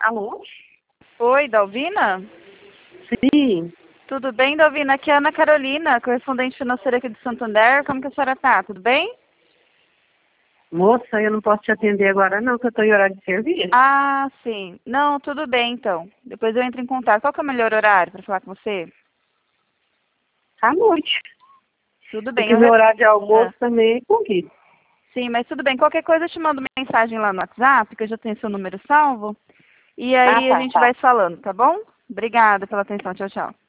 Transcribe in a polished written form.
Alô? Oi, Dalvina? Sim. Tudo bem, Dalvina? Aqui é a Ana Carolina, correspondente financeira aqui do Santander. Como que a senhora tá? Tudo bem? Moça, eu não posso te atender agora não, que eu estou em horário de serviço. Ah, sim. Não, tudo bem, então. Depois eu entro em contato. Qual que é o melhor horário para falar com você? À noite. Tudo bem. Porque meu horário de almoço Ah, também é corrido. sim, mas tudo bem. Qualquer coisa eu te mando mensagem lá no WhatsApp, que eu já tenho seu número salvo. E Ah, aí a tá, gente tá. vai falando, tá bom? Obrigada pela atenção. Tchau, tchau.